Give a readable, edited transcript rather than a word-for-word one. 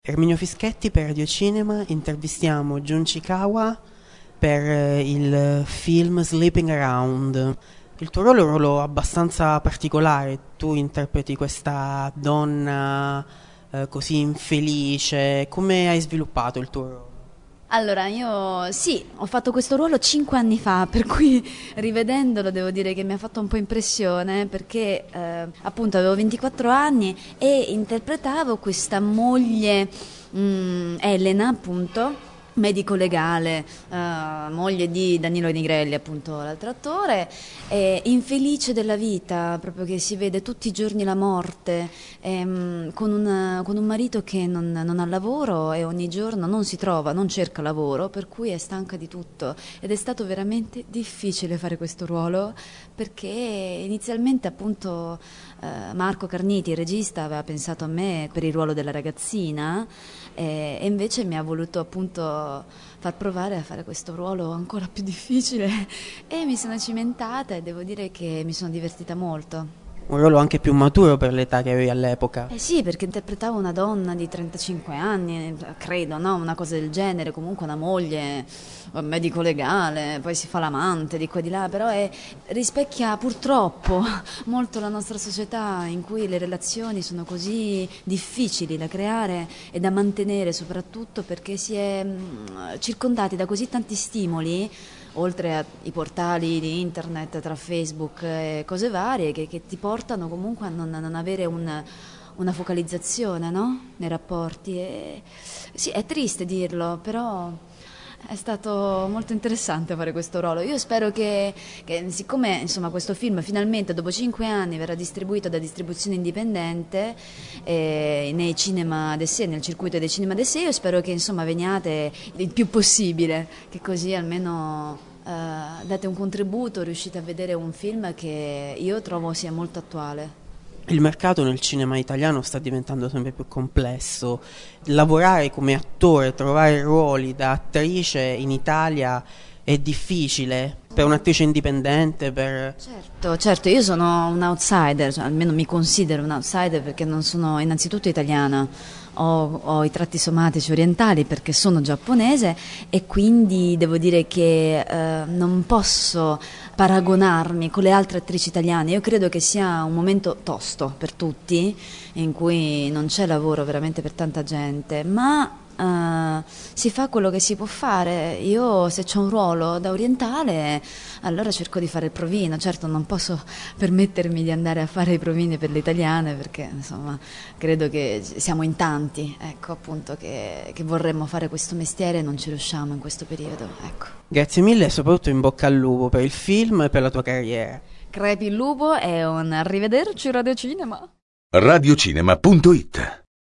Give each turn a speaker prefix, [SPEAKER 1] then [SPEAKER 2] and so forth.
[SPEAKER 1] Erminio Fischetti per Radio Cinema, intervistiamo Junji Kawa per il film Sleeping Around. Il tuo ruolo è un ruolo abbastanza particolare, tu interpreti questa donna così infelice. Come hai sviluppato il tuo ruolo?
[SPEAKER 2] Allora, io sì, ho fatto questo ruolo 5 anni fa, per cui rivedendolo devo dire che mi ha fatto un po' impressione, perché appunto avevo 24 anni e interpretavo questa moglie, Elena appunto, medico legale, moglie di Danilo Nigrelli, appunto l'altro attore, infelice della vita, proprio che si vede tutti i giorni la morte, con un marito che non ha lavoro e ogni giorno non si trova, non cerca lavoro, per cui è stanca di tutto. Ed è stato veramente difficile fare questo ruolo, perché inizialmente appunto Marco Carniti, il regista, aveva pensato a me per il ruolo della ragazzina, e invece mi ha voluto appunto far provare a fare questo ruolo ancora più difficile e mi sono cimentata e devo dire che mi sono divertita molto.
[SPEAKER 1] Un ruolo anche più maturo per l'età che avevi all'epoca.
[SPEAKER 2] Eh sì, perché interpretavo una donna di 35 anni, credo, no? Una cosa del genere, comunque una moglie, medico legale, poi si fa l'amante di qua e di là, però rispecchia purtroppo molto la nostra società, in cui le relazioni sono così difficili da creare e da mantenere, soprattutto perché si è circondati da così tanti stimoli, oltre ai portali di internet tra Facebook e cose varie, che ti portano comunque a non avere una focalizzazione, no? Nei rapporti. Sì, è triste dirlo, però è stato molto interessante fare questo ruolo. Io spero che siccome insomma questo film finalmente dopo 5 anni verrà distribuito da distribuzione indipendente nei cinema d'essè, nel circuito dei cinema d'essè, io spero che insomma veniate il più possibile, che così almeno date un contributo, riuscite a vedere un film che io trovo sia molto attuale.
[SPEAKER 1] Il mercato nel cinema italiano sta diventando sempre più complesso. Lavorare come attore, trovare ruoli da attrice in Italia è difficile per un'attrice indipendente.
[SPEAKER 2] Certo, io sono un outsider, cioè, almeno mi considero un outsider perché non sono innanzitutto italiana, ho i tratti somatici orientali perché sono giapponese e quindi devo dire che non posso paragonarmi con le altre attrici italiane. Io credo che sia un momento tosto per tutti, in cui non c'è lavoro veramente per tanta gente, ma si fa quello che si può fare. Io se c'è un ruolo da orientale allora cerco di fare il provino. Certo non posso permettermi di andare a fare i provini per le italiane perché insomma credo che siamo in tanti, ecco, appunto, che vorremmo fare questo mestiere e non ci riusciamo in questo periodo, ecco.
[SPEAKER 1] Grazie mille e soprattutto in bocca al lupo per il film e per la tua carriera.
[SPEAKER 2] Crepi il lupo e un arrivederci Radio Cinema.
[SPEAKER 3] Radiocinema.it